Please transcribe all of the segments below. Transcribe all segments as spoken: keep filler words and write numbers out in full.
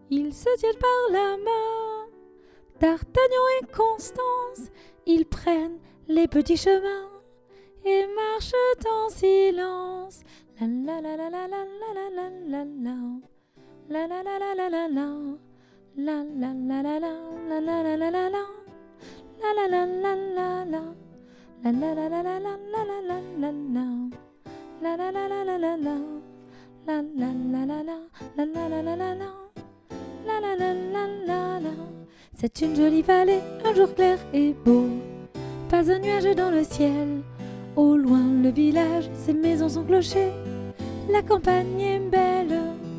Ils se tiennent par la main. D'Artagnan et Constance, ils prennent les petits chemins et marchent en silence. La la la la la la la la la la. La la la la la la la. La la la la la la la la la la la. La la la la la la. La la la la la la la la la la la. La la la la la la la. La la la la la la la la la la la. La la la la la la. C'est une jolie vallée, un jour clair et beau. Pas un nuage dans le ciel. Au loin le village, ses maisons sont clochées. La campagne est belle.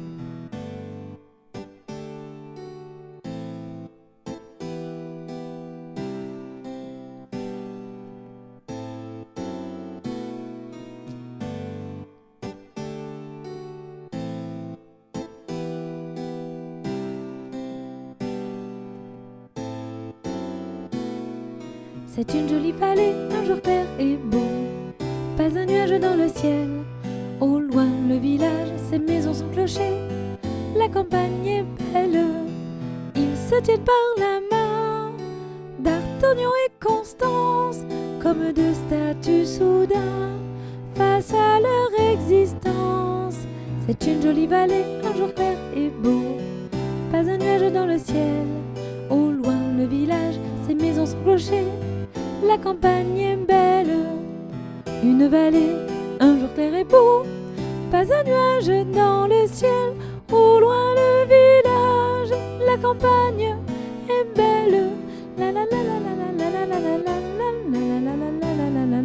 C'est une jolie vallée, un jour clair et beau. Pas un nuage dans le ciel. Au loin le village, ses maisons sont clochées. La campagne est belle. Ils se tiennent par la main. D'Artagnan et Constance, comme deux statues soudain, face à leur existence. C'est une jolie vallée, un jour clair et beau. Pas un nuage dans le ciel. Au loin le village, ses maisons sont clochées. La campagne est belle, une vallée, un jour clair et beau. Pas un nuage dans le ciel, au loin le village. La campagne est belle. La la la la la la la la la la la la la la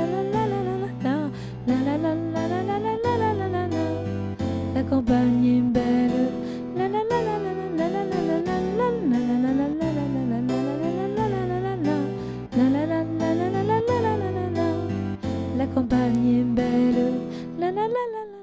la la. La campagne est belle. La la la la la la la la la la la la la la la. La campagne est belle, la la la la la.